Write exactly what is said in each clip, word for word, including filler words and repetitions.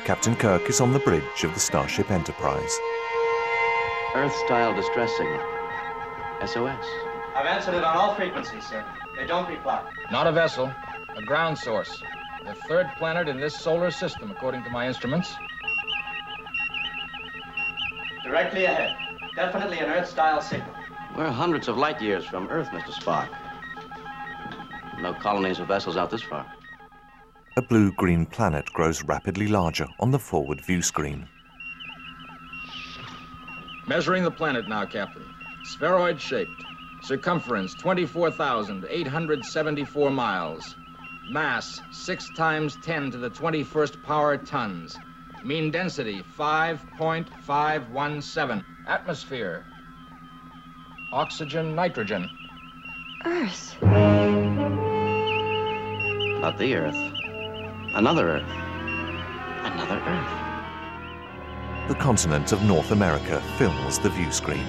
Captain Kirk is on the bridge of the Starship Enterprise. Earth-style distress signal. S O S. I've answered it on all frequencies, sir. They don't reply. Not a vessel, a ground source. The third planet in this solar system, according to my instruments. Directly ahead. Definitely an Earth-style signal. We're hundreds of light years from Earth, Mister Spock. No colonies of vessels out this far. A blue-green planet grows rapidly larger on the forward view screen. Measuring the planet now, Captain. Spheroid-shaped. Circumference twenty-four thousand eight hundred seventy-four miles. Mass six times ten to the twenty-first power tons. Mean density five point five one seven. Atmosphere. Oxygen, nitrogen. Earth. Not the Earth. Another Earth. Another Earth. The continent of North America fills the view screen.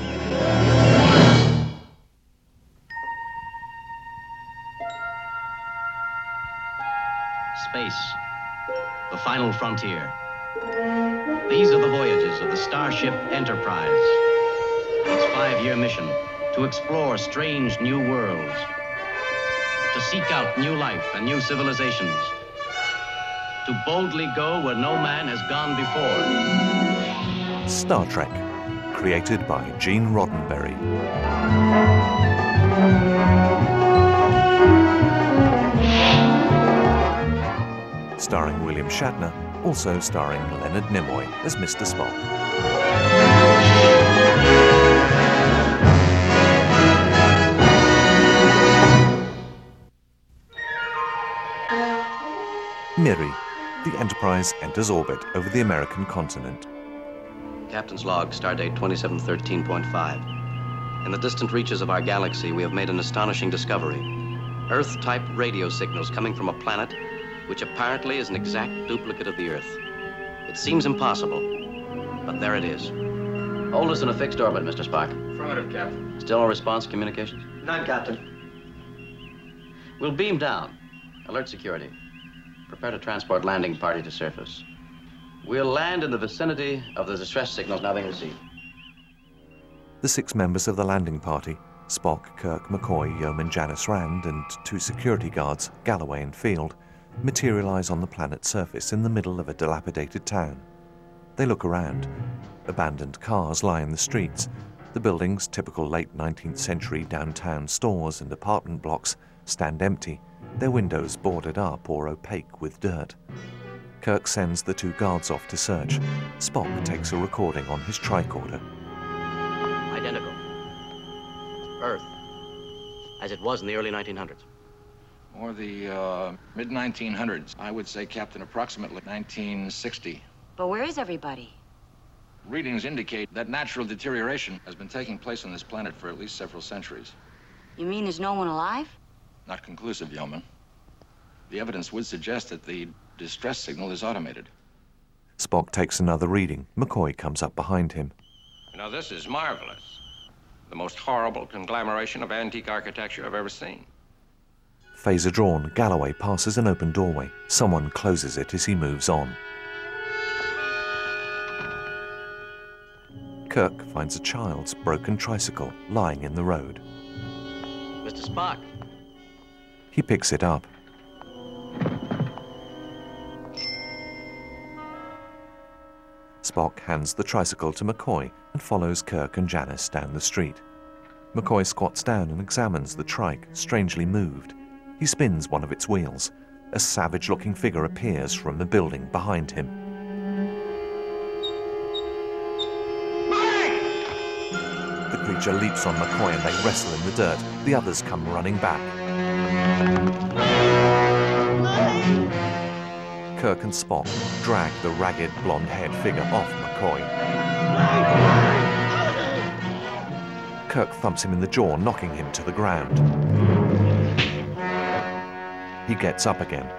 Space. The final frontier. These are the voyages of the Starship Enterprise. Its five-year mission, to explore strange new worlds, to seek out new life and new civilizations, to boldly go where no man has gone before. Star Trek, created by Gene Roddenberry. Starring William Shatner, also starring Leonard Nimoy as Mister Spock. Miri, the Enterprise enters orbit over the American continent. Captain's log, stardate twenty-seven thirteen point five. In the distant reaches of our galaxy, we have made an astonishing discovery. Earth-type radio signals coming from a planet which apparently is an exact duplicate of the Earth. It seems impossible, but there it is. Hold us in a fixed orbit, Mister Spock. Affirmative, Captain. Still no response communications? None, Captain. We'll beam down. Alert security. Prepare to transport landing party to surface. We'll land in the vicinity of the distress signals now being received. The six members of the landing party, Spock, Kirk, McCoy, Yeoman Janice Rand, and two security guards, Galloway and Field, materialize on the planet's surface in the middle of a dilapidated town. They look around. Abandoned cars lie in the streets. The buildings, typical late nineteenth century downtown stores and apartment blocks, stand empty, their windows boarded up or opaque with dirt. Kirk sends the two guards off to search. Spock takes a recording on his tricorder. Identical. Earth, as it was in the early nineteen hundreds. Or the uh, mid nineteen hundreds. I would say, Captain, approximately nineteen sixty. But where is everybody? Readings indicate that natural deterioration has been taking place on this planet for at least several centuries. You mean there's no one alive? Not conclusive, Yeoman. The evidence would suggest that the distress signal is automated. Spock takes another reading. McCoy comes up behind him. Now, this is marvelous. The most horrible conglomeration of antique architecture I've ever seen. Phaser drawn, Galloway passes an open doorway. Someone closes it as he moves on. Kirk finds a child's broken tricycle lying in the road. Mister Spock. He picks it up. Spock hands the tricycle to McCoy and follows Kirk and Janice down the street. McCoy squats down and examines the trike, strangely moved. He spins one of its wheels. A savage-looking figure appears from the building behind him. The creature leaps on McCoy and they wrestle in the dirt. The others come running back. Kirk and Spock drag the ragged, blonde-haired figure off McCoy. Kirk thumps him in the jaw, knocking him to the ground. He gets up again.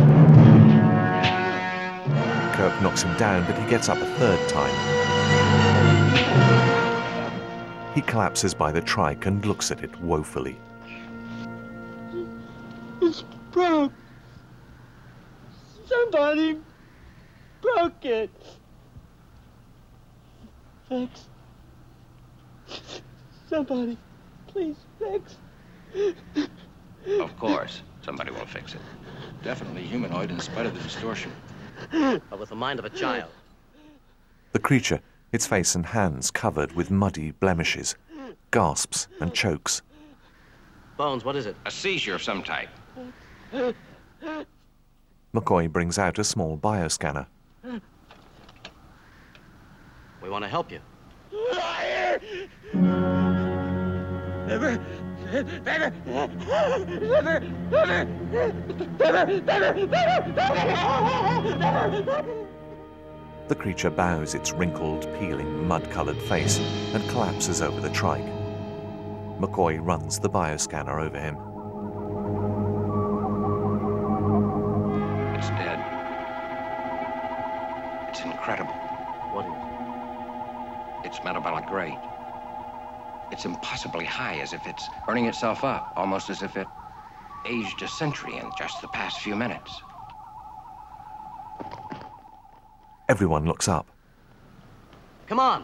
Kirk knocks him down, but he gets up a third time. He collapses by the trike and looks at it woefully. It's broke. Somebody broke it. Fix. Somebody, please fix. Of course, somebody will fix it. Definitely humanoid in spite of the distortion. But with the mind of a child. The creature, its face and hands covered with muddy blemishes, gasps and chokes. Bones, what is it? A seizure of some type. McCoy brings out a small bioscanner. We want to help you. Liar! Never, never, never, never, never, never, never. The creature bows its wrinkled, peeling, mud-colored face and collapses over the trike. McCoy runs the bioscanner over him. It's dead. It's incredible. What is it? Its metabolic rate. It's impossibly high, as if it's burning itself up, almost as if it aged a century in just the past few minutes. Everyone looks up. Come on!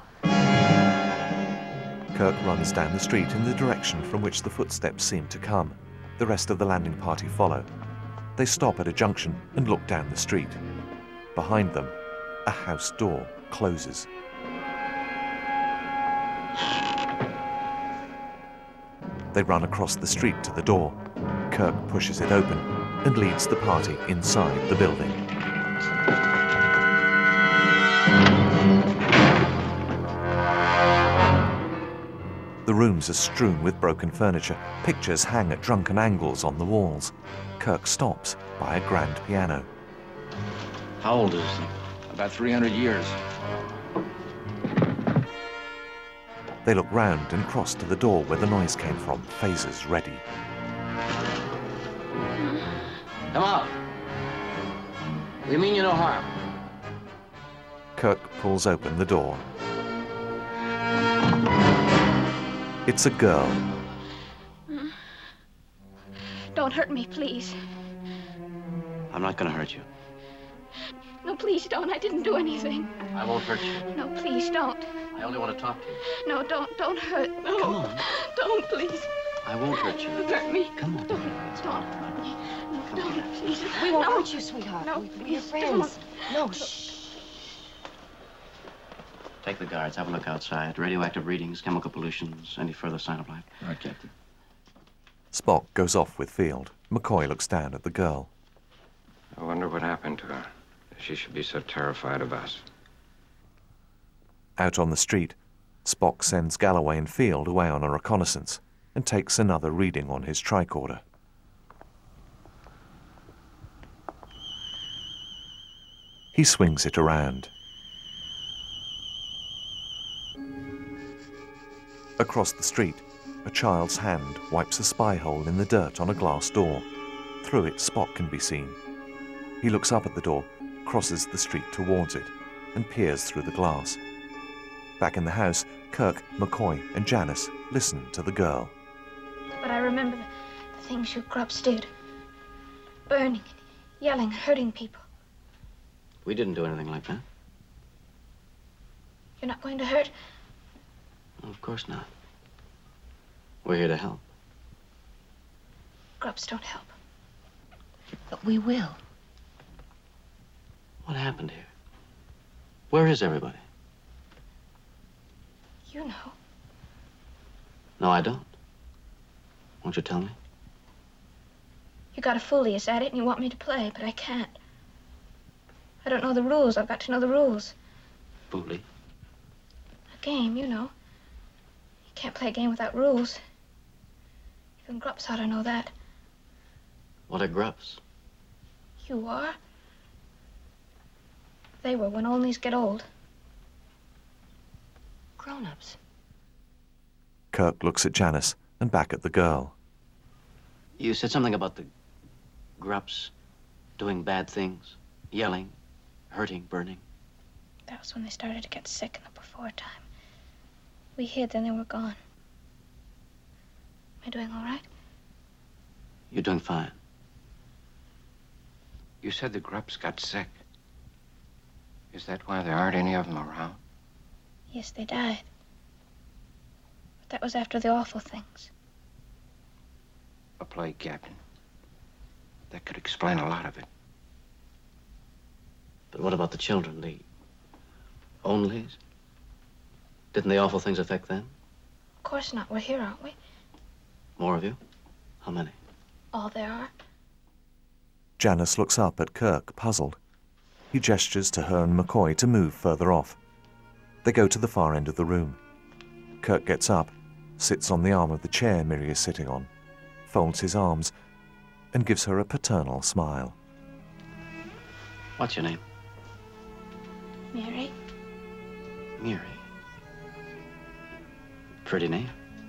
Kirk runs down the street in the direction from which the footsteps seem to come. The rest of the landing party follow. They stop at a junction and look down the street. Behind them, a house door closes. They run across the street to the door. Kirk pushes it open and leads the party inside the building. The rooms are strewn with broken furniture. Pictures hang at drunken angles on the walls. Kirk stops by a grand piano. How old is it? About three hundred years. They look round and cross to the door where the noise came from, phasers ready. Come on. We mean you no harm. Kirk pulls open the door. It's a girl. Don't hurt me, please. I'm not gonna hurt you. No, please don't. I didn't do anything. I won't hurt you. No, please don't. I only want to talk to you. No, don't. Don't hurt. No. Come on. Don't, please. I won't hurt you. Don't hurt me. Come on. Don't. Don't hurt me. No, Come don't, on. please. We won't no. hurt you, sweetheart. No, we, we're please friends. don't. No, shh. Take the guards. Have a look outside. Radioactive readings, chemical pollutions, any further sign of life. Right, Captain. Spock goes off with Field. McCoy looks down at the girl. I wonder what happened to her. She should be so terrified of us. Out on the street, Spock sends Galloway and Field away on a reconnaissance and takes another reading on his tricorder. He swings it around. Across the street, a child's hand wipes a spy hole in the dirt on a glass door. Through it, Spock can be seen. He looks up at the door, crosses the street towards it, and peers through the glass. Back in the house, Kirk, McCoy, and Janice listen to the girl. But I remember the, the things you grubs did. Burning, yelling, hurting people. We didn't do anything like that. You're not going to hurt? Well, of course not. We're here to help. Grubs don't help. But we will. What happened here? Where is everybody? You know. No, I don't. Won't you tell me? You got a foolius at it and you want me to play, but I can't. I don't know the rules. I've got to know the rules. Foolie. A game, you know. You can't play a game without rules. Even Grups ought to know that. What are grubs? You are. They were when onlys get old. Grown-ups. Kirk looks at Janice and back at the girl. You said something about the grubs doing bad things, yelling, hurting, burning. That was when they started to get sick in the before time. We hid, then they were gone. Am I doing all right? You're doing fine. You said the grubs got sick. Is that why there aren't any of them around? Yes, they died. But that was after the awful things. A plague, Captain. That could explain a lot of it. But what about the children, the onlys? Didn't the awful things affect them? Of course not. We're here, aren't we? More of you? How many? All there are. Janice looks up at Kirk, puzzled. He gestures to her and McCoy to move further off. They go to the far end of the room. Kirk gets up, sits on the arm of the chair Miri is sitting on, folds his arms, and gives her a paternal smile. What's your name? Mary? Mary. Pretty name.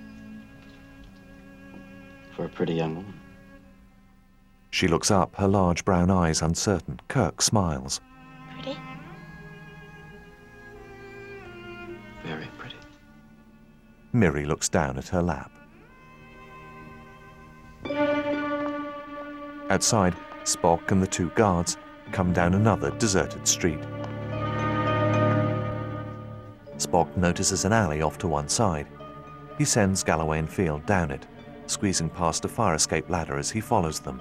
For a pretty young woman. She looks up, her large brown eyes uncertain. Kirk smiles. Pretty? Very pretty. Miri looks down at her lap. Outside, Spock and the two guards come down another deserted street. Spock notices an alley off to one side. He sends Galloway and Field down it, squeezing past a fire escape ladder as he follows them.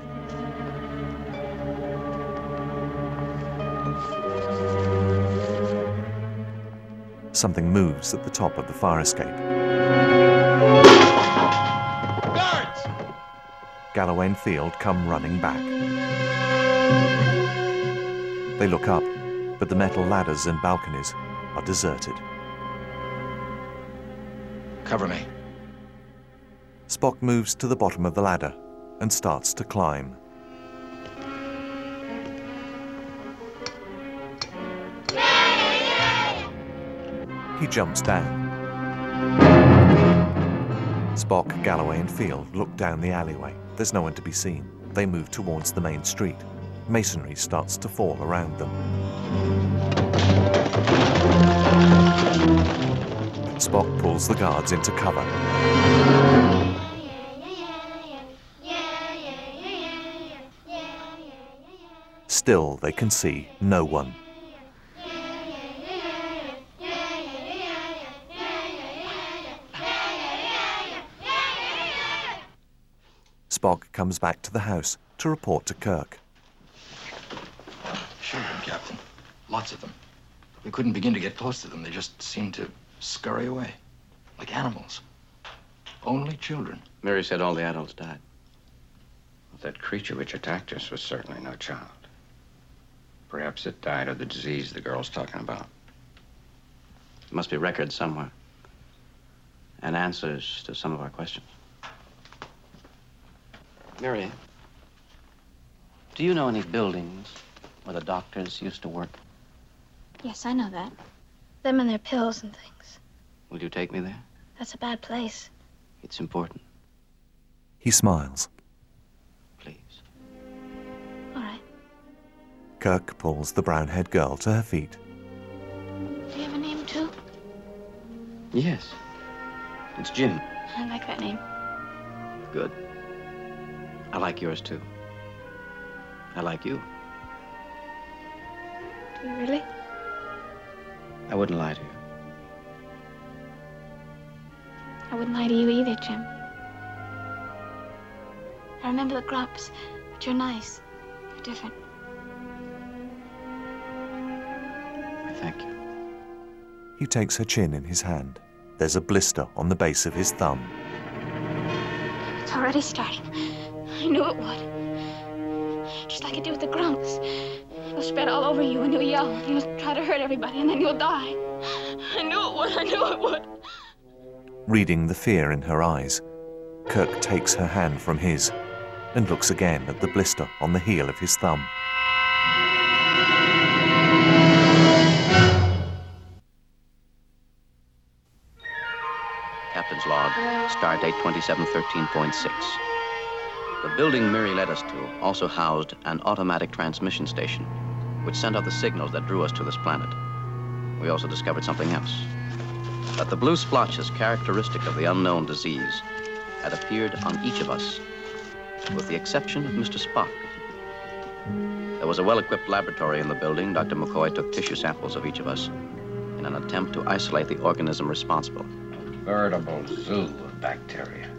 Something moves at the top of the fire escape. Guards! Galloway and Field come running back. They look up, but the metal ladders and balconies are deserted. Cover me. Spock moves to the bottom of the ladder and starts to climb. He jumps down. Spock, Galloway, and Field look down the alleyway. There's no one to be seen. They move towards the main street. Masonry starts to fall around them. Spock pulls the guards into cover. Still, they can see no one. Spock comes back to the house to report to Kirk. Children, Captain. Lots of them. We couldn't begin to get close to them. They just seemed to scurry away, like animals. Only children. Mary said all the adults died. That creature which attacked us was certainly no child. Perhaps it died of the disease the girl's talking about. There must be records somewhere. And answers to some of our questions. Mary, do you know any buildings where the doctors used to work? Yes, I know that. Them and their pills and things. Will you take me there? That's a bad place. It's important. He smiles. Please. All right. Kirk pulls the brown-haired girl to her feet. Do you have a name, too? Yes. It's Jim. I like that name. Good. I like yours, too. I like you. Do you really? I wouldn't lie to you. I wouldn't lie to you either, Jim. I remember the Grumps, but you're nice. You're different. I thank you. He takes her chin in his hand. There's a blister on the base of his thumb. It's already starting. I knew it would. Just like it did with the Grumps. It'll spread all over you and you'll yell and you'll try to hurt everybody and then you'll die. I knew it would. I knew it would. Reading the fear in her eyes, Kirk takes her hand from his and looks again at the blister on the heel of his thumb. Captain's log, stardate twenty-seven thirteen point six. The building Mary led us to also housed an automatic transmission station, which sent out the signals that drew us to this planet. We also discovered something else. That the blue splotches characteristic of the unknown disease had appeared on each of us, with the exception of Mister Spock. There was a well-equipped laboratory in the building. Doctor McCoy took tissue samples of each of us in an attempt to isolate the organism responsible. A veritable zoo of bacteria.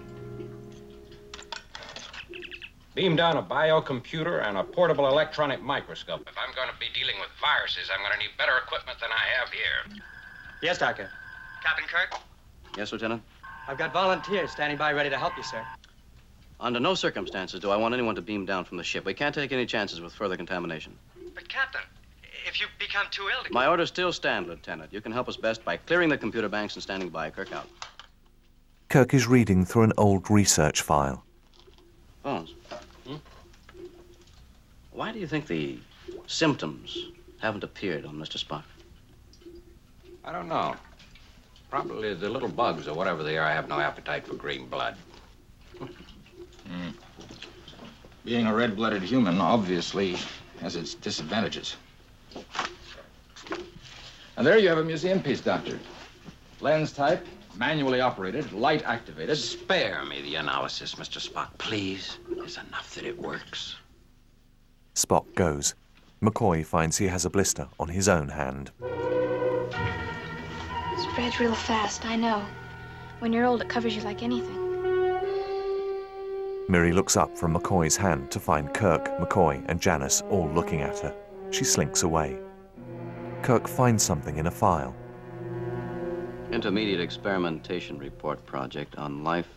Beam down a biocomputer and a portable electronic microscope. If I'm going to be dealing with viruses, I'm going to need better equipment than I have here. Yes, Doctor. Captain Kirk? Yes, Lieutenant? I've got volunteers standing by ready to help you, sir. Under no circumstances do I want anyone to beam down from the ship. We can't take any chances with further contamination. But, Captain, if you become too ill to... My orders still stand, Lieutenant. You can help us best by clearing the computer banks and standing by. Kirk out. Kirk is reading through an old research file. Bones. Hmm? Why do you think the symptoms haven't appeared on Mister Spock? I don't know. Probably the little bugs or whatever they are have no appetite for green blood. Mm. Being a red-blooded human obviously has its disadvantages. And there you have a museum piece, Doctor. Lens type, manually operated, light activated. Spare me the analysis, Mister Spock, please. It's enough that it works. Spock goes. McCoy finds he has a blister on his own hand. It spreads real fast, I know. When you're old, it covers you like anything. Miri looks up from McCoy's hand to find Kirk, McCoy, and Janice all looking at her. She slinks away. Kirk finds something in a file. Intermediate experimentation report project on life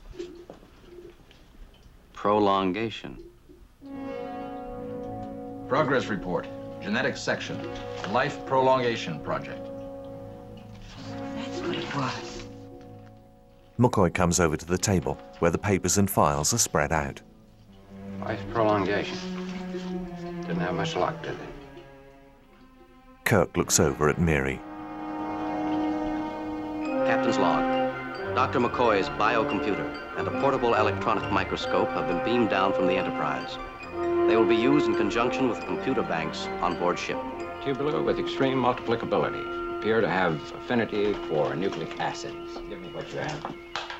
prolongation. Progress report, genetic section, life prolongation project. That's what it was. McCoy comes over to the table, where the papers and files are spread out. Life prolongation. Didn't have much luck, did they? Kirk looks over at Miri. Captain's log. Doctor McCoy's biocomputer and a portable electronic microscope have been beamed down from the Enterprise. They will be used in conjunction with computer banks on board ship. Tubular with extreme multiplicability. Appear to have affinity for nucleic acids. Give me what you have.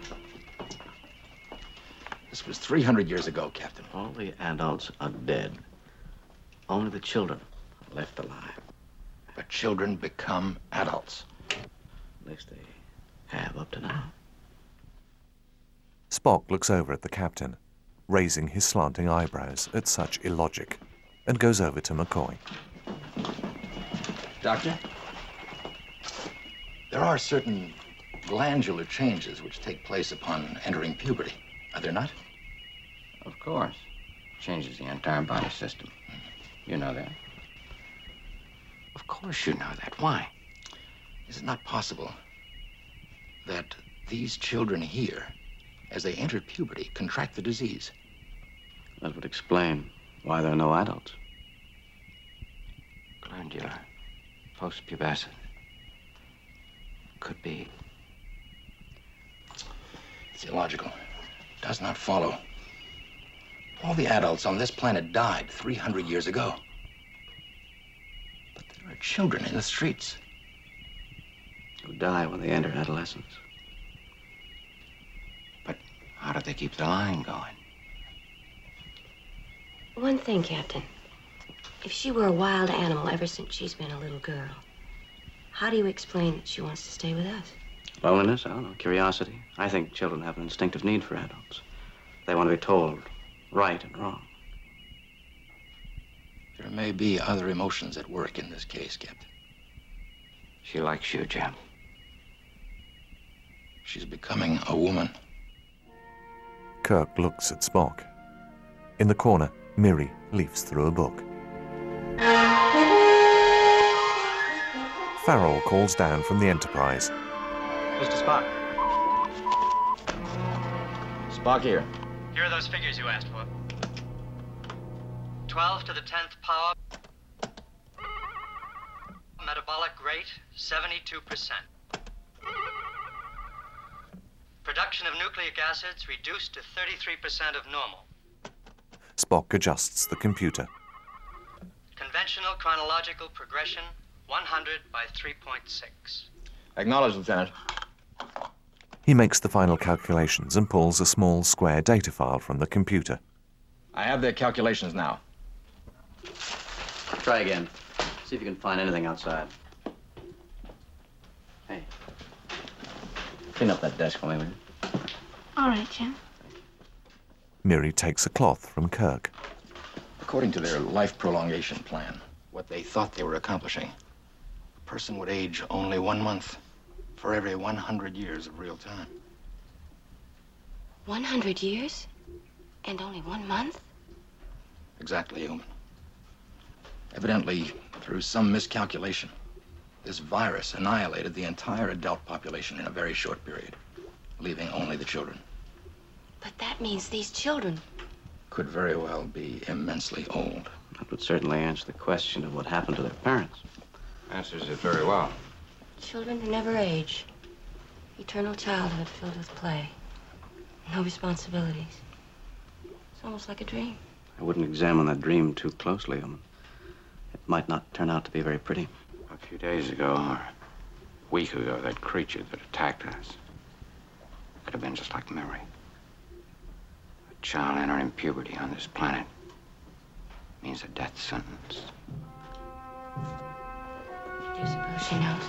This was three hundred years ago, Captain. All the adults are dead. Only the children are left alive. But children become adults. At least they have up to now. Spock looks over at the captain, raising his slanting eyebrows at such illogic, and goes over to McCoy. Doctor? There are certain glandular changes which take place upon entering puberty, are there not? Of course. Changes the entire body system. You know that. Of course you know that. Why? Is it not possible that these children here, as they enter puberty, contract the disease? That would explain why there are no adults. Glandular. Postpubescent. Could be. It's illogical. Does not follow. All the adults on this planet died three hundred years ago. But there are children in the streets. Who die when they enter adolescence. But how do they keep the line going? One thing, Captain. If she were a wild animal ever since she's been a little girl, how do you explain that she wants to stay with us? Loneliness, I don't know, curiosity. I think children have an instinctive need for adults. They want to be told right and wrong. There may be other emotions at work in this case, Captain. She likes you, Jim. She's becoming a woman. Kirk looks at Spock. In the corner, Miri leafs through a book. Farrell calls down from the Enterprise. Mister Spock. Spock here. Here are those figures you asked for. twelve to the tenth power. Metabolic rate, seventy-two percent. Production of nucleic acids reduced to thirty-three percent of normal. Spock adjusts the computer. Conventional chronological progression, one hundred by three point six. Acknowledged, Lieutenant. He makes the final calculations and pulls a small square data file from the computer. I have their calculations now. Try again. See if you can find anything outside. Hey. Clean up that desk for me, will you? All right, Jim. Miri takes a cloth from Kirk. According to their life prolongation plan, what they thought they were accomplishing, a person would age only one month for every one hundred years of real time. one hundred years? And only one month? Exactly, Human. Evidently, through some miscalculation, this virus annihilated the entire adult population in a very short period, leaving only the children. But that means these children... Could very well be immensely old. That would certainly answer the question of what happened to their parents. Answers it very well. Children who never age. Eternal childhood filled with play. No responsibilities. It's almost like a dream. I wouldn't examine that dream too closely. Um, it might not turn out to be very pretty. A few days ago, or a week ago, that creature that attacked us could have been just like Mary. A child entering puberty on this planet means a death sentence. Do you suppose she knows?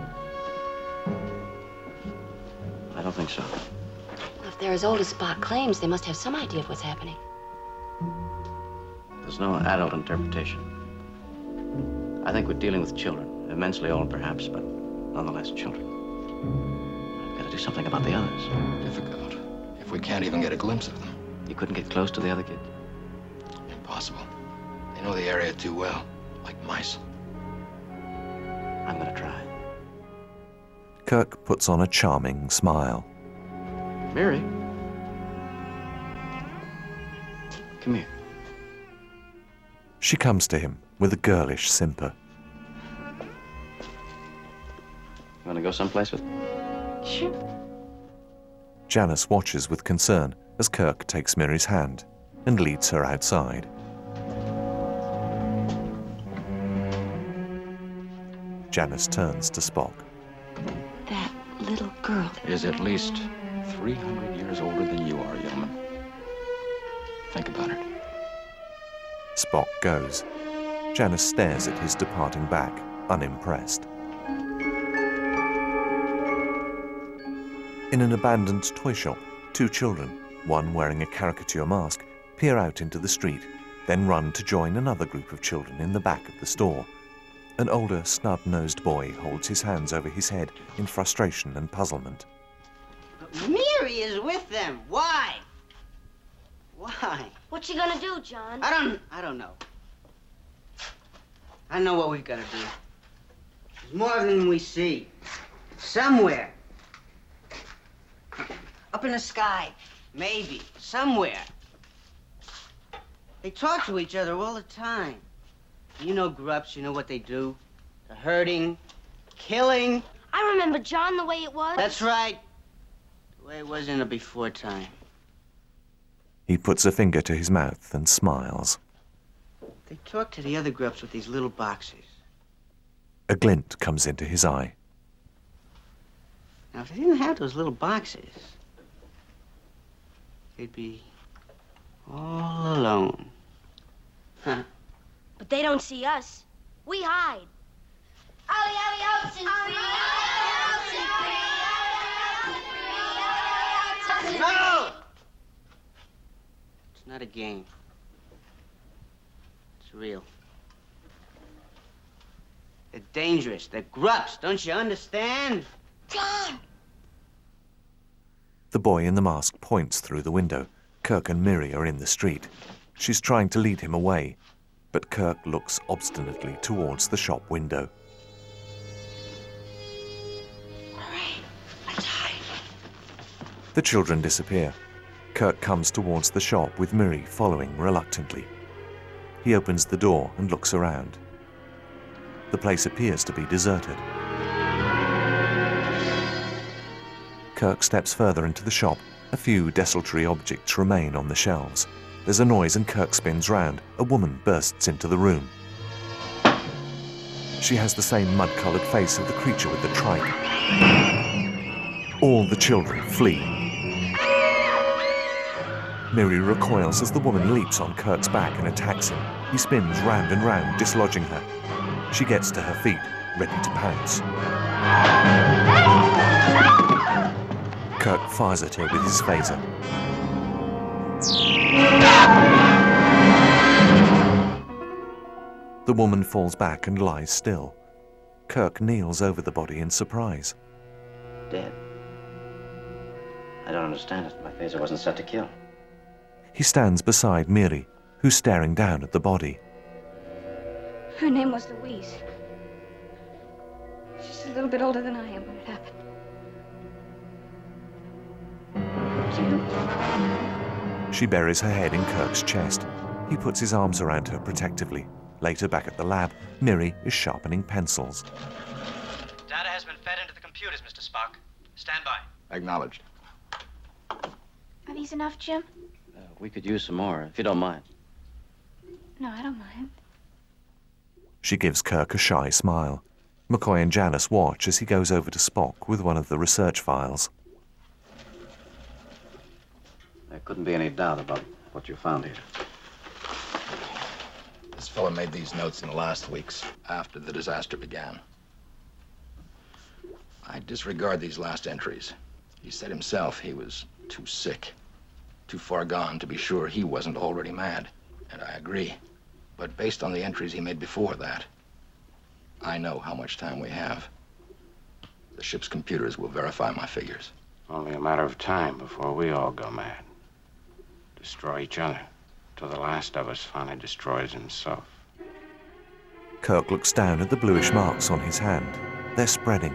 I don't think so. Well, if they're as old as Spock claims, they must have some idea of what's happening. There's no adult interpretation. I think we're dealing with children. Immensely old, perhaps, but nonetheless children. I've got to do something about the others. Difficult, if we can't even get a glimpse of them. You couldn't get close to the other kids? Impossible. They know the area too well, like mice. I'm gonna try. Kirk puts on a charming smile. Mary? Come here. She comes to him with a girlish simper. You want to go someplace with me? Sure. Janice watches with concern as Kirk takes Miri's hand and leads her outside. Janice turns to Spock. That little girl Is at least three hundred years older than you are, Yeoman. Think about it. Spock goes. Janice stares at his departing back, unimpressed. In an abandoned toy shop, two children, one wearing a caricature mask, peer out into the street, then run to join another group of children in the back of the store. An older, snub-nosed boy holds his hands over his head in frustration and puzzlement. Miri is with them. Why? Why? What you gonna do, John? I don't, I don't know. I know what we've got to do. There's more than we see. Somewhere. Up in the sky. Maybe. Somewhere. They talk to each other all the time. You know Grups, you know what they do. The hurting, killing. I remember John the way it was. That's right. The way it was in the before time. He puts a finger to his mouth and smiles. They talk to the other Grups with these little boxes. A glint comes into his eye. Now, if they didn't have those little boxes, they'd be all alone. Huh? But they don't see us. We hide. Ollie, Ollie, outs and free. No! It's not a game. It's real. They're dangerous. They're Grups. Don't you understand? John! The boy in the mask points through the window. Kirk and Miri are in the street. She's trying to lead him away, but Kirk looks obstinately towards the shop window. Hurry, let's hide. The children disappear. Kirk comes towards the shop with Miri following reluctantly. He opens the door and looks around. The place appears to be deserted. Kirk steps further into the shop. A few desultory objects remain on the shelves. There's a noise and Kirk spins round. A woman bursts into the room. She has the same mud-coloured face of the creature with the trike. All the children flee. Miri recoils as the woman leaps on Kirk's back and attacks him. He spins round and round, dislodging her. She gets to her feet, ready to pounce. Kirk fires at her with his phaser. The woman falls back and lies still. Kirk kneels over the body in surprise. Dead. I don't understand it. My phaser wasn't set to kill. He stands beside Miri, who's staring down at the body. Her name was Louise. She's a little bit older than I am when it happened. Jim? She buries her head in Kirk's chest. He puts his arms around her protectively. Later, back at the lab, Miri is sharpening pencils. Data has been fed into the computers, Mister Spock. Stand by. Acknowledged. Are these enough, Jim? Uh, we could use some more, if you don't mind. No, I don't mind. She gives Kirk a shy smile. McCoy and Janice watch as he goes over to Spock with one of the research files. There couldn't be any doubt about what you found here. This fellow made these notes in the last weeks, after the disaster began. I disregard these last entries. He said himself he was too sick, too far gone to be sure he wasn't already mad. And I agree. But based on the entries he made before that, I know how much time we have. The ship's computers will verify my figures. Only a matter of time before we all go mad. Destroy each other, till the last of us finally destroys himself. Kirk looks down at the bluish marks on his hand. They're spreading.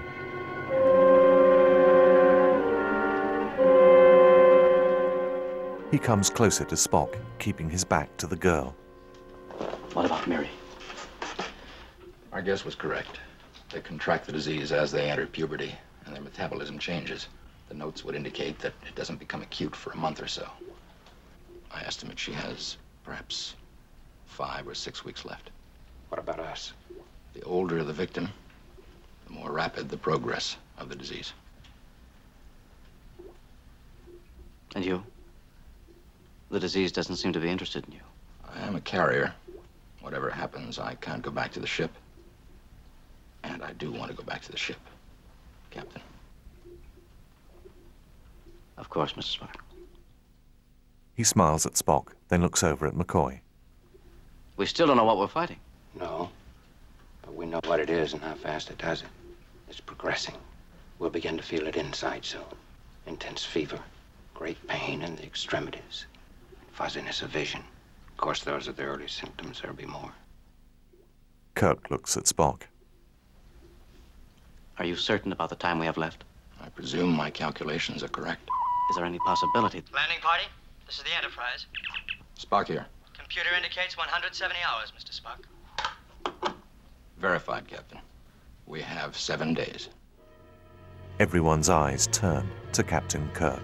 He comes closer to Spock, keeping his back to the girl. What about Miri? Our guess was correct. They contract the disease as they enter puberty, and their metabolism changes. The notes would indicate that it doesn't become acute for a month or so. I estimate she has perhaps five or six weeks left. What about us? The older the victim, the more rapid the progress of the disease. And you? The disease doesn't seem to be interested in you. I am a carrier. Whatever happens, I can't go back to the ship. And I do want to go back to the ship, Captain. Of course, Missus Spock. He smiles at Spock, then looks over at McCoy. We still don't know what we're fighting. No. But we know what it is and how fast it does it. It's progressing. We'll begin to feel it inside soon. Intense fever, great pain in the extremities, fuzziness of vision. Of course, those are the early symptoms. There'll be more. Kirk looks at Spock. Are you certain about the time we have left? I presume my calculations are correct. Is there any possibility? Landing party, this is the Enterprise. Spock here. Computer indicates one hundred seventy hours, Mister Spock. Verified, Captain. We have seven days. Everyone's eyes turn to Captain Kirk.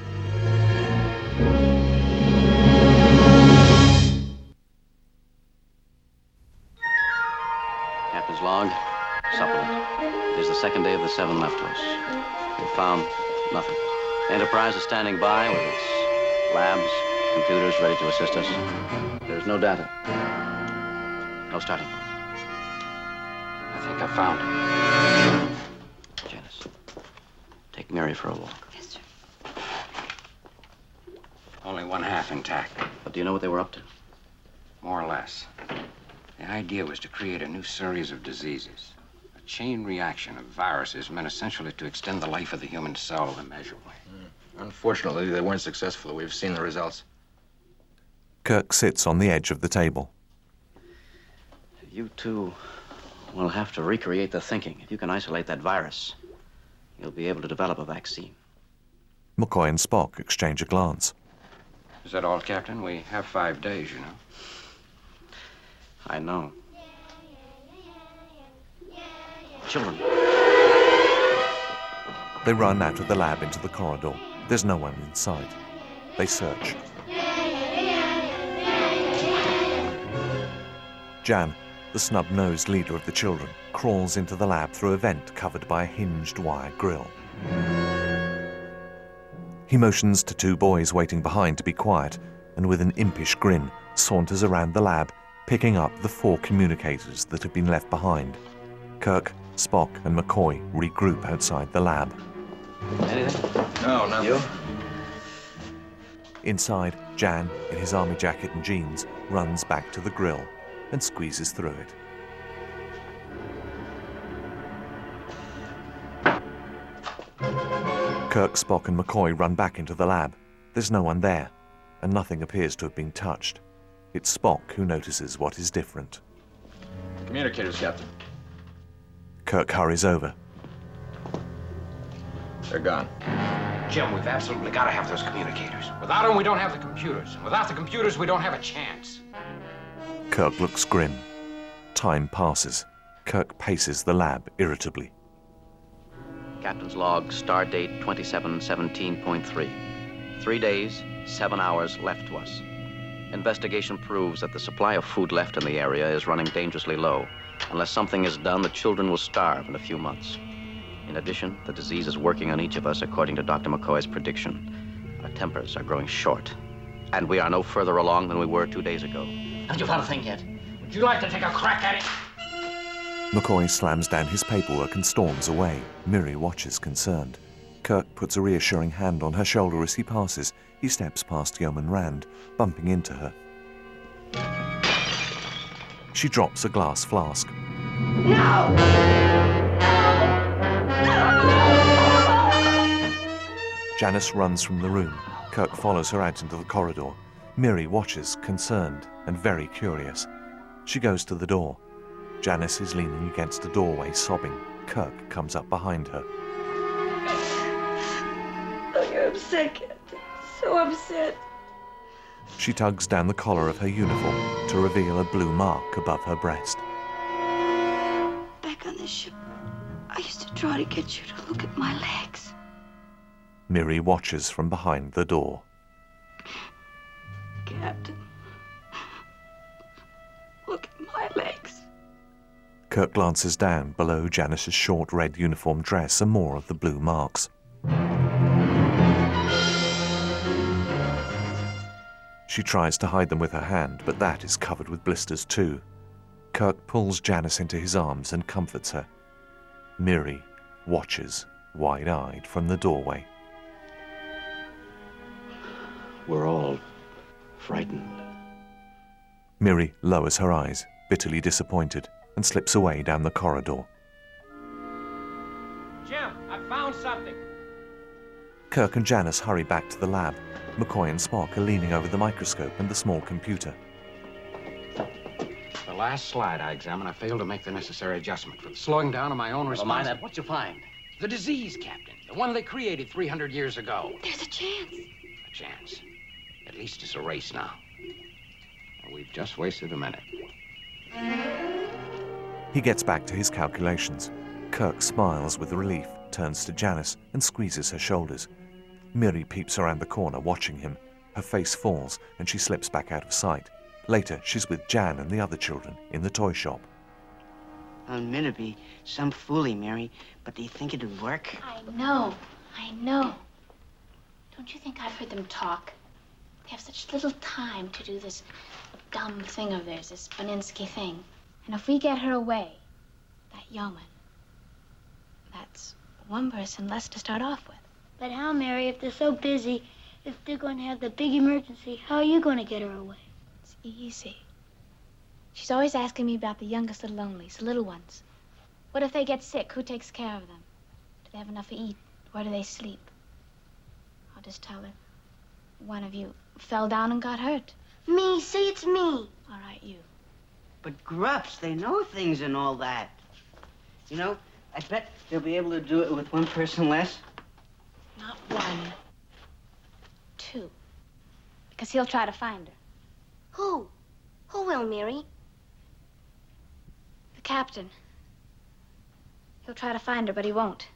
Captain's log, supplement. It is the second day of the seven left to us. We've found nothing. Enterprise is standing by with its labs, computers ready to assist us. There's no data. No starting point. I think I found it. Janice, take Mary for a walk. Yes, sir. Only one half intact. But do you know what they were up to? More or less. The idea was to create a new series of diseases. A chain reaction of viruses meant essentially to extend the life of the human cell immeasurably. Mm. Unfortunately, they weren't successful. We've seen the results. Kirk sits on the edge of the table. You two will have to recreate the thinking. If you can isolate that virus, you'll be able to develop a vaccine. McCoy and Spock exchange a glance. Is that all, Captain? We have five days, you know. I know. Children. They run out of the lab into the corridor. There's no one inside. They search. Jan, the snub-nosed leader of the children, crawls into the lab through a vent covered by a hinged wire grill. He motions to two boys waiting behind to be quiet, and with an impish grin, saunters around the lab, picking up the four communicators that have been left behind. Kirk, Spock, and McCoy regroup outside the lab. Anything? No, nothing. You? Inside, Jan, in his army jacket and jeans, runs back to the grill and squeezes through it. Kirk, Spock, and McCoy run back into the lab. There's no one there, and nothing appears to have been touched. It's Spock who notices what is different. Communicators, Captain. Kirk hurries over. They're gone. Jim, we've absolutely got to have those communicators. Without them, we don't have the computers. Without the computers, we don't have a chance. Kirk looks grim. Time passes. Kirk paces the lab irritably. Captain's log, star date twenty-seven seventeen point three. Three days, seven hours left to us. Investigation proves that the supply of food left in the area is running dangerously low. Unless something is done, the children will starve in a few months. In addition, the disease is working on each of us according to Doctor McCoy's prediction. Our tempers are growing short, and we are no further along than we were two days ago. Haven't you found a thing yet? Would you like to take a crack at it? McCoy slams down his paperwork and storms away. Miri watches concerned. Kirk puts a reassuring hand on her shoulder as he passes. He steps past Yeoman Rand, bumping into her. She drops a glass flask. No! Janice runs from the room. Kirk follows her out into the corridor. Miri watches, concerned and very curious. She goes to the door. Janice is leaning against a doorway, sobbing. Kirk comes up behind her. Oh, you're upset, Captain. So upset. She tugs down the collar of her uniform to reveal a blue mark above her breast. Back on the ship, I used to try to get you to look at my legs. Miri watches from behind the door. Captain, look at my legs. Kirk glances down below Janice's short red uniform dress and more of the blue marks. She tries to hide them with her hand, but that is covered with blisters too. Kirk pulls Janice into his arms and comforts her. Miri watches, wide-eyed, from the doorway. We're all frightened. Miri lowers her eyes, bitterly disappointed, and slips away down the corridor. Jim, I found something. Kirk and Janice hurry back to the lab. McCoy and Spock are leaning over the microscope and the small computer. The last slide I examined, I failed to make the necessary adjustment for the slowing down of my own response. Mind that. What'd you find? The disease, Captain. The one they created three hundred years ago. There's a chance. A chance. At least it's a race now. And we've just wasted a minute. He gets back to his calculations. Kirk smiles with relief, turns to Janice, and squeezes her shoulders. Miri peeps around the corner, watching him. Her face falls, and she slips back out of sight. Later, she's with Jan and the other children in the toy shop. I'll admit it'd be some fooly, Mary, but do you think it'd work? I know. I know. Don't you think I've heard them talk? They have such little time to do this dumb thing of theirs, this Boninsky thing. And if we get her away, that yeoman, that's one person less to start off with. But how, Mary, if they're so busy, if they're going to have the big emergency, how are you going to get her away? It's easy. She's always asking me about the youngest little onlys, the little ones. What if they get sick? Who takes care of them? Do they have enough to eat? Where do they sleep? I'll just tell her one of you fell down and got hurt. Me, say it's me. All right, you. But Grups, they know things and all that. You know, I bet they'll be able to do it with one person less. Not one. Two. Because he'll try to find her. Who? Who will, Mary? The captain. He'll try to find her, but he won't.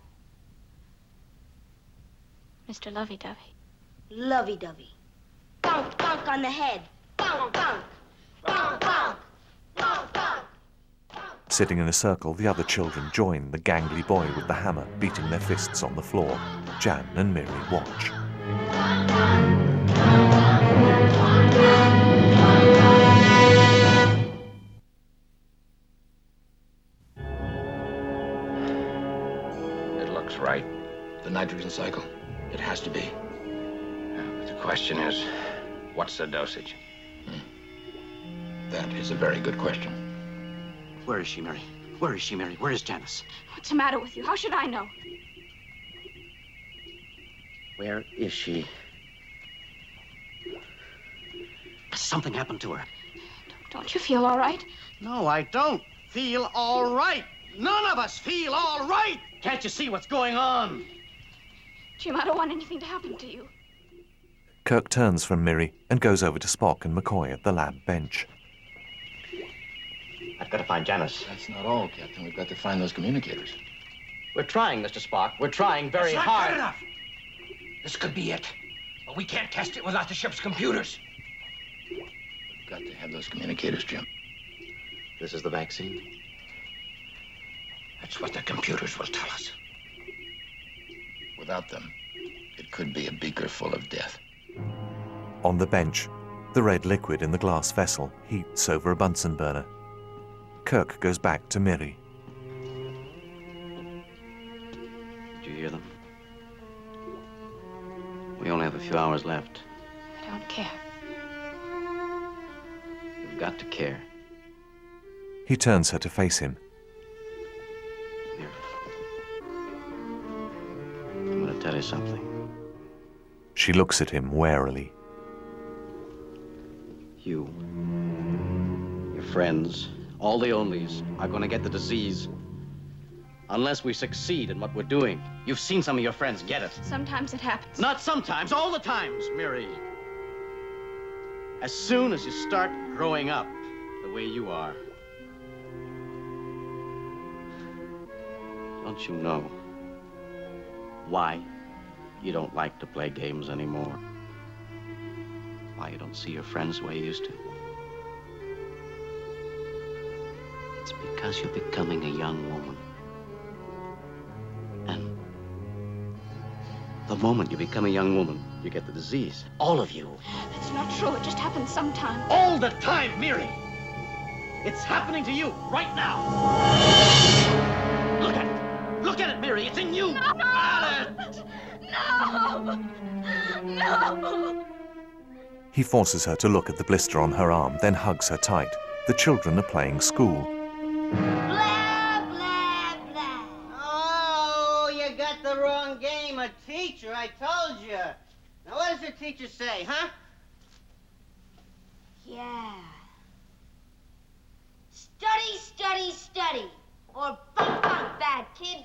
Mister Lovey-Dovey. Lovey-Dovey. Bonk, bonk on the head. Bonk, bonk. Bonk, bonk. Bonk, bonk. Sitting in a circle, the other children join the gangly boy with the hammer, beating their fists on the floor. Jan and Miri watch. looks right. The nitrogen cycle. It has to be. Yeah, but the question is, what's the dosage? Hmm. That is a very good question. Where is she, Mary? Where is she, Mary? Where is Janice? What's the matter with you? How should I know? Where is she? Something happened to her. Don't you feel all right? No, I don't feel all right. None of us feel all right. Can't you see what's going on? Jim, I don't want anything to happen to you. Kirk turns from Miri and goes over to Spock and McCoy at the lab bench. I've got to find Janice. That's not all, Captain. We've got to find those communicators. We're trying, Mister Spock. We're trying very That's not hard. good enough. This could be it. But we can't test it without the ship's computers. We've got to have those communicators, Jim. This is the vaccine? That's what the computers will tell us. Without them, it could be a beaker full of death. On the bench, the red liquid in the glass vessel heats over a Bunsen burner. Kirk goes back to Miri. Did you hear them? We only have a few hours left. I don't care. You've got to care. He turns her to face him. Here. I'm going to tell you something. She looks at him warily. You, your friends, all the onlys are going to get the disease unless we succeed in what we're doing. You've seen some of your friends get it. Sometimes it happens. Not sometimes, all the times, Miri. As soon as you start growing up the way you are. Don't you know why you don't like to play games anymore? Why you don't see your friends the way you used to? It's because you're becoming a young woman. And the moment you become a young woman, you get the disease. All of you. That's not true. It just happens sometimes. All the time, Miri. It's happening to you right now. Look at it. Look at it, Miri. It's in you. No! Alice! No! No! He forces her to look at the blister on her arm, then hugs her tight. The children are playing school. Blah, blah, blah. Oh, you got the wrong game of teacher, I told you. Now, what does the teacher say, huh? Yeah. Study, study, study. Or bunk, bunk, bad kid.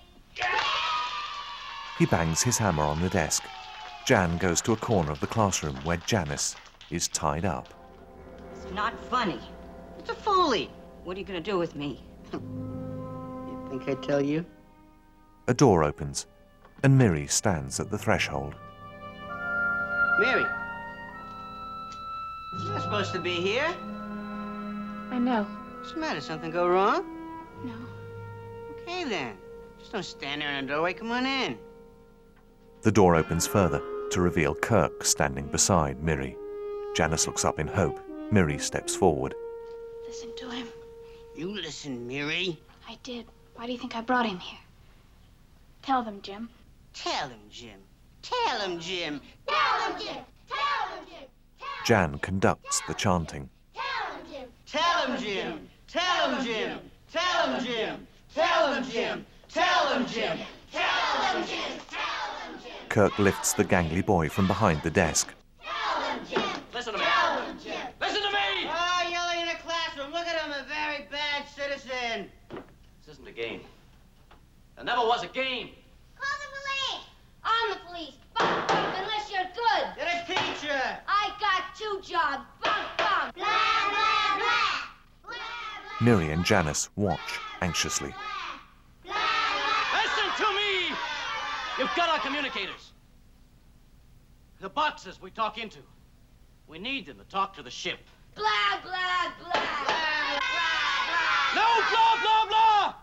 He bangs his hammer on the desk. Jan goes to a corner of the classroom where Janice is tied up. It's not funny. It's a folly. What are you going to do with me? You think I'd tell you? A door opens, and Miri stands at the threshold. Mary. You're not supposed to be here. I know. What's the matter? Something go wrong? No. Okay, then. Just don't stand there in the doorway. Come on in. The door opens further to reveal Kirk standing beside Miri. Janice looks up in hope. Miri steps forward. Listen to him. You listen, Miri. I did. Why do you think I brought him here? Tell them, Jim. Tell him, Jim. Tell him, Jim. Tell him, Jim. Tell him, Jim. Jan conducts the chanting. Tell him, Jim. Tell him, Jim. Tell him, Jim. Tell him, Jim. Tell him, Jim. Tell him, Jim. Tell him, Jim. Kirk lifts the gangly boy from behind the desk. Tell him, Jim. Listen to me. Tell him, Jim. Listen to me! Oh, yelling in the classroom. Look at him, a very bad citizen. This isn't a game. There never was a game. Call the police. I'm the police. Bunk, bunk, unless you're good. You're a teacher. I got two jobs. Bunk, bunk. Blah, blah, blah. Blah, blah. Miri and Janice watch anxiously. Listen to me! You've got our communicators. The boxes we talk into. We need them to talk to the ship. Blah, blah, blah. Blah, blah, blah. No blah, blah, blah!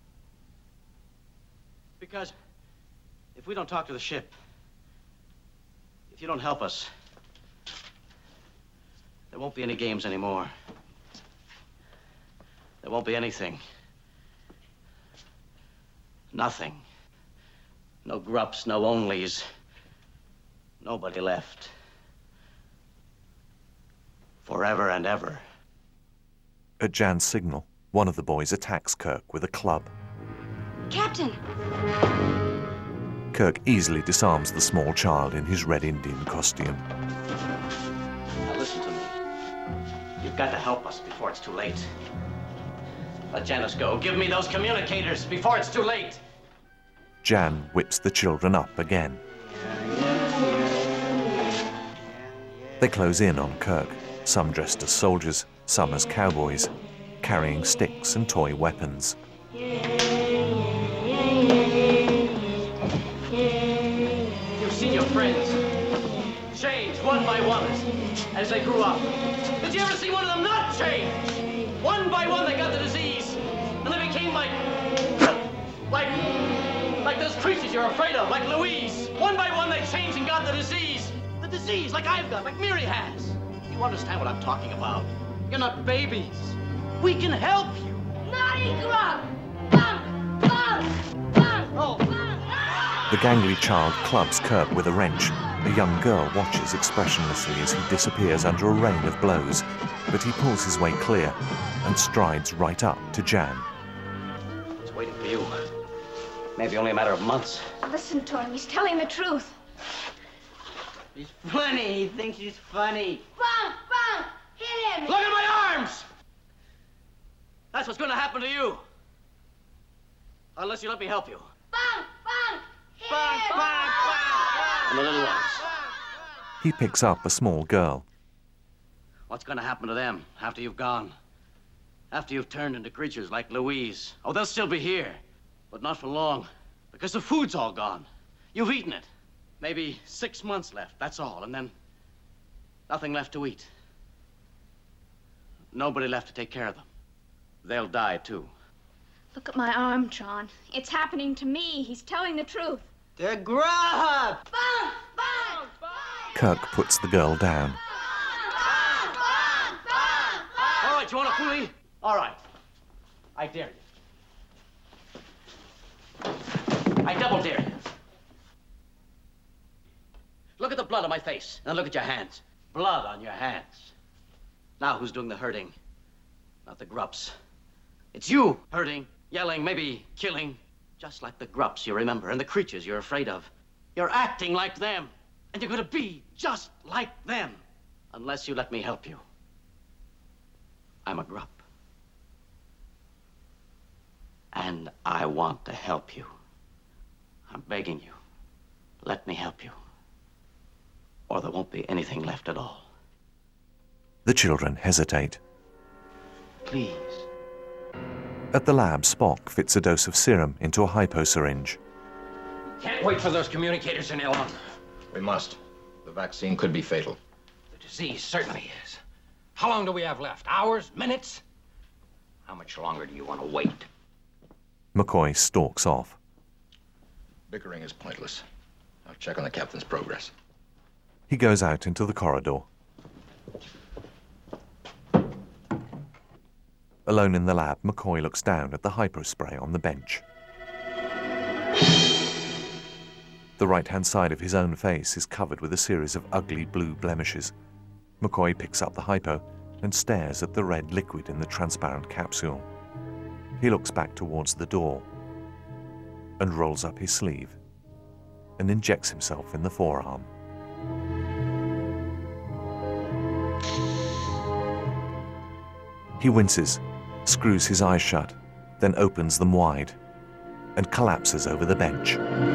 Because if we don't talk to the ship, if you don't help us, there won't be any games anymore. There won't be anything. Nothing. No Grups, no onlys. Nobody left. Forever and ever. At Jan's signal, one of the boys attacks Kirk with a club. Captain! Kirk easily disarms the small child in his Red Indian costume. Now listen to me. You've got to help us before it's too late. Let Janice go. Give me those communicators before it's too late. Jan whips the children up again. They close in on Kirk, some dressed as soldiers, some as cowboys, carrying sticks and toy weapons. You've seen your friends change one by one as, as they grew up. Did you ever see one of them not change? One by one they got the disease, and they became like, like, like those creatures you're afraid of, like Louise. One by one they changed and got the disease. The disease, like I've got, like Miri has. You understand what I'm talking about? You're not babies. We can help you. Naughty Grub! Bunk! Bunk! Bunk! Oh. The gangly child clubs Kirk with a wrench. A young girl watches expressionlessly as he disappears under a rain of blows, but he pulls his way clear and strides right up to Jan. It's waiting for you. Maybe only a matter of months. Listen to him. He's telling the truth. He's funny. He thinks he's funny. Bunk! Bunk! Hit him! Look at my arms! That's what's going to happen to you. Unless you let me help you. Bunk! Bunk! Hit Bunk! him! Bunk! Bunk! And the little ones. He picks up a small girl. What's going to happen to them after you've gone? After you've turned into creatures like Louise? Oh, they'll still be here. But not for long. Because the food's all gone. You've eaten it. Maybe six months left, that's all. And then nothing left to eat. Nobody left to take care of them. They'll die, too. Look at my arm, John. It's happening to me. He's telling the truth. The grub! Bunk! Bunk! Kirk puts the girl down. Bunk! Bunk! Bunk! All right, you want a pulley? All right. I dare you. I double dare you. Look at the blood on my face, and look at your hands. Blood on your hands. Now who's doing the hurting? Not the Grups. It's you hurting, yelling, maybe killing. Just like the Grups you remember, and the creatures you're afraid of. You're acting like them, and you're gonna be just like them. Unless you let me help you. I'm a Grup. And I want to help you. I'm begging you. Let me help you. Or there won't be anything left at all. The children hesitate. Please. At the lab, Spock fits a dose of serum into a hypo syringe. Can't wait for those communicators in Elon. We must. The vaccine could be fatal. The disease certainly is. How long do we have left? Hours? Minutes? How much longer do you want to wait? McCoy stalks off. Bickering is pointless. I'll check on the captain's progress. He goes out into the corridor. Alone in the lab, McCoy looks down at the hypospray on the bench. The right-hand side of his own face is covered with a series of ugly blue blemishes. McCoy picks up the hypo and stares at the red liquid in the transparent capsule. He looks back towards the door and rolls up his sleeve and injects himself in the forearm. He winces, screws his eyes shut, then opens them wide and collapses over the bench.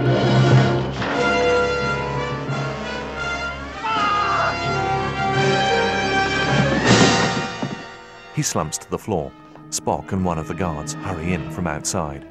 He slumps to the floor. Spock and one of the guards hurry in from outside.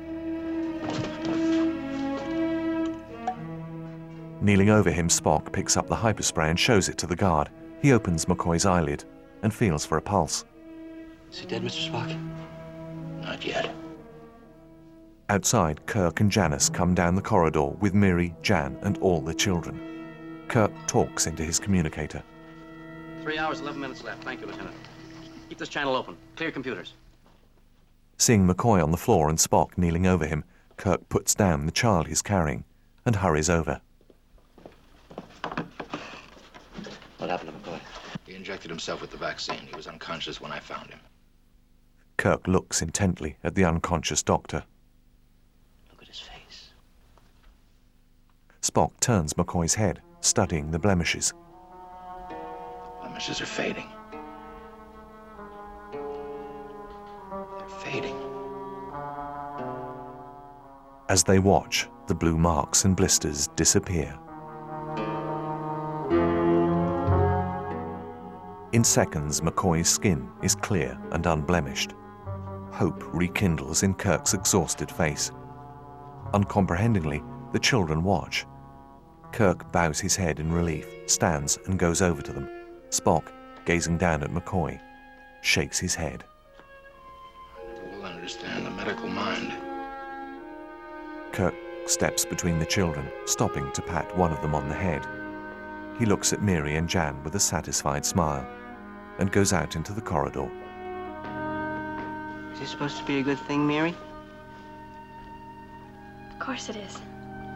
Kneeling over him, Spock picks up the hyperspray and shows it to the guard. He opens McCoy's eyelid and feels for a pulse. Is he dead, Mister Spock? Not yet. Outside, Kirk and Janice come down the corridor with Miri, Jan, and all the children. Kirk talks into his communicator. Three hours, eleven minutes left. Thank you, Lieutenant. Keep this channel open. Clear computers. Seeing McCoy on the floor and Spock kneeling over him, Kirk puts down the child he's carrying and hurries over. What happened to McCoy? He injected himself with the vaccine. He was unconscious when I found him. Kirk looks intently at the unconscious doctor. Look at his face. Spock turns McCoy's head, studying the blemishes. Blemishes are fading. They're fading. As they watch, the blue marks and blisters disappear. In seconds, McCoy's skin is clear and unblemished. Hope rekindles in Kirk's exhausted face. Uncomprehendingly, the children watch. Kirk bows his head in relief, stands and goes over to them. Spock, gazing down at McCoy, shakes his head. I never will understand the medical mind. Kirk steps between the children, stopping to pat one of them on the head. He looks at Miri and Jan with a satisfied smile and goes out into the corridor. Is this supposed to be a good thing, Mary? Of course it is.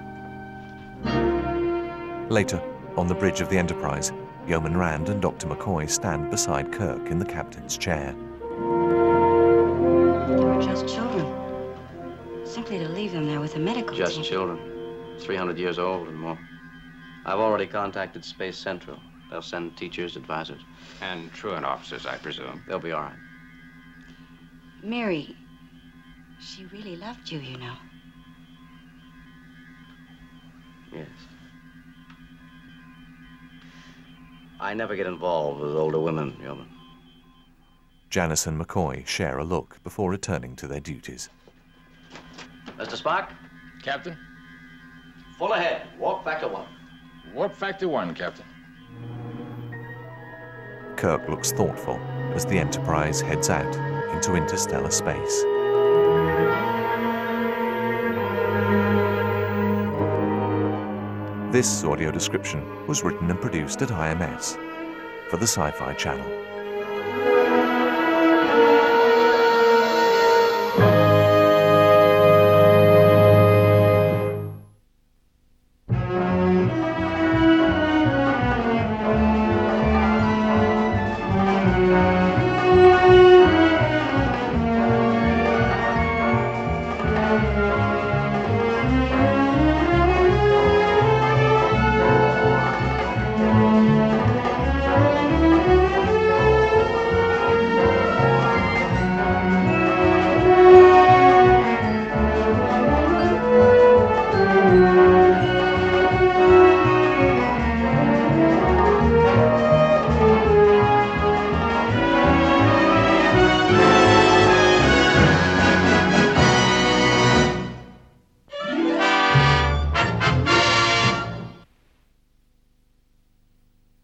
Later, on the bridge of the Enterprise, Yeoman Rand and Doctor McCoy stand beside Kirk in the captain's chair. They were just children. Simply to leave them there with the medical Just team. children. three hundred years old and more. I've already contacted Space Central. They'll send teachers, advisors. And truant officers, I presume. They'll be all right. Mary, she really loved you, you know. Yes. I never get involved with older women, Yeoman. Janice and McCoy share a look before returning to their duties. Mister Spock? Captain? Full ahead. Warp factor one. Warp factor one, Captain. Kirk looks thoughtful as the Enterprise heads out into interstellar space. This audio description was written and produced at I M S for the Sci-Fi Channel.